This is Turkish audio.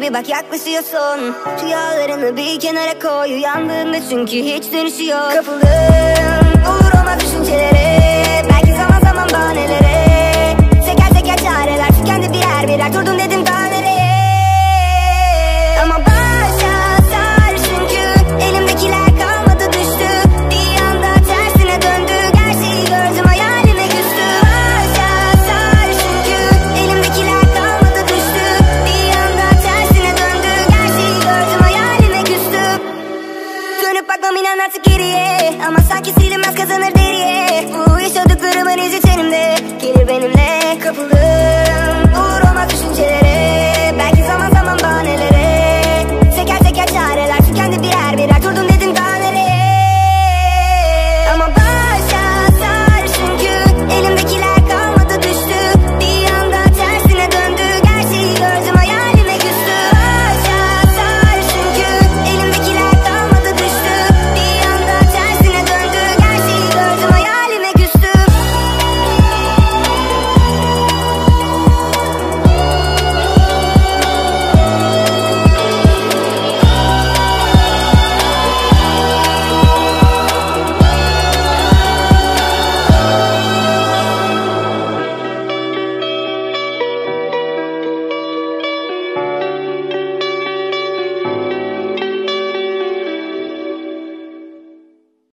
gibi bak yaklaşıyorsun. Rüyalarını bir kenara koy, uyandığında çünkü hiç dönüşü yok. Kapıldım olur olmaz düşüncelere, belki zaman zaman bahanelere. Teker teker çareler tükendi birer birer, durdum dedim daha nereye. Ama başa sar çünkü elimdekiler kalmadı düştü. Bir anda tersine döndü, gerçeği gördüm hayalime küstü. Başa sar çünkü elimdekiler kalmadı düştü. Bir anda tersine döndü, gerçeği gördüm hayalime küstü. Dönüp bakmam inan artık geriye, ama sanki silinmez kazanır deriye. Bu yaşadıklarımın izi tenimde, gelir benimle. Kapıldım vur